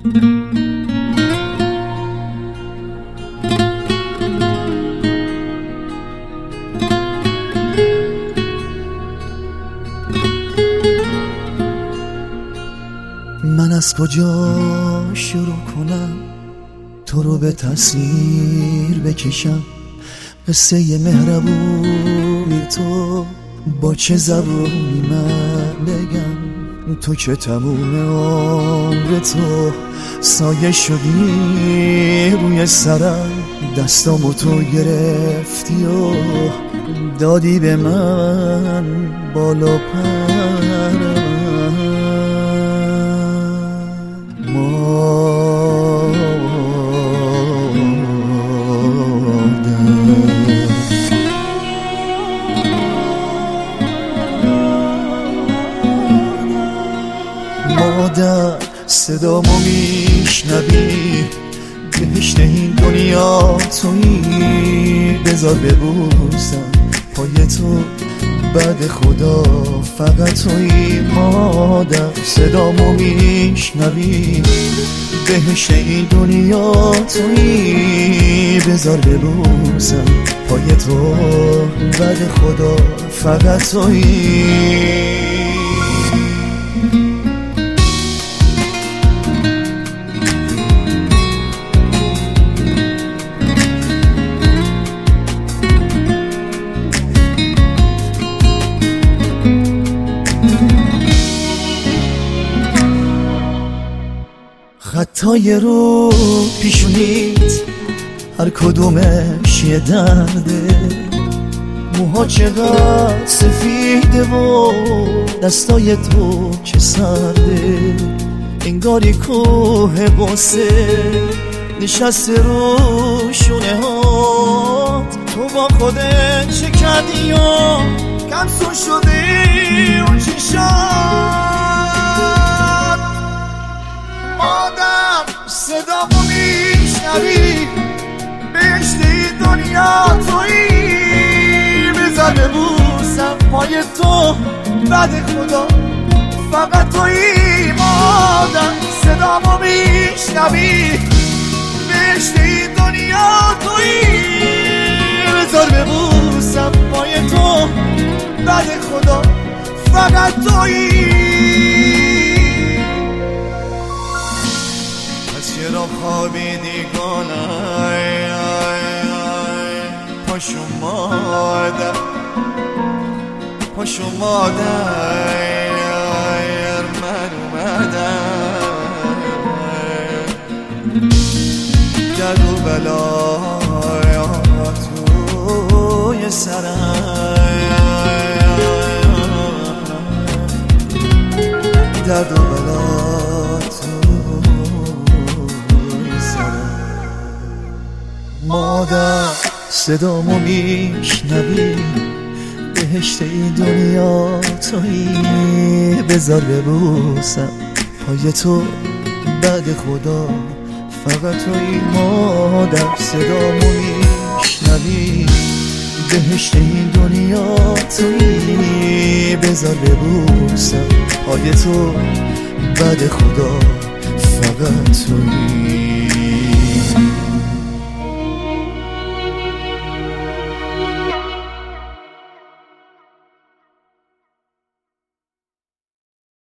من از کجا شروع کنم تو رو به تصویر بکشم؟ قصه مهربونی تو با چه زبونی من بگم؟ تو که تموم عمر تو سایه شدی روی سرم، دستامو تو گرفتی و دادی به من بالا پرم. مادر صدامو میشنوی؟ بهشت این دنیا تویی، بذار ببوسم پای تو بعد خدا فقط تویی. مادر صدامو میشنوی؟ بهشت این دنیا تویی، بذار ببوسم پای تو بعد خدا فقط تویی. خطای رو پیشونیت هر کدومش یه درده، موها چقدر سفیده و دستای تو چه سرده. انگاری کوه قصه نشسته رو شونه هات، تو با خودت چه کردی و کمسون شدی اون چشات. مادر صدامو میشنوی؟ بهشت این دنیا تویی، بذار ببوسم پای تو بعد خدا فقط تویی. مادر صدامو میشنوی؟ بهشت این دنیا تویی، بذار ببوسم پای تو بعد خدا فقط تویی. چرا خوابیدی گنای پاشو مادر، پاشو مادر من اومدم. درد و بلای توی سرم، درد و بلای توی سرم. مادر صدامو میشنوی؟ بهشت این دنیا تویی، بذار ببوسم پای تو بعد خدا فقط تویی. مادر صدامو میشنوی؟ بهشت این دنیا تویی، بذار ببوسم پای تو بعد خدا فقط تویی.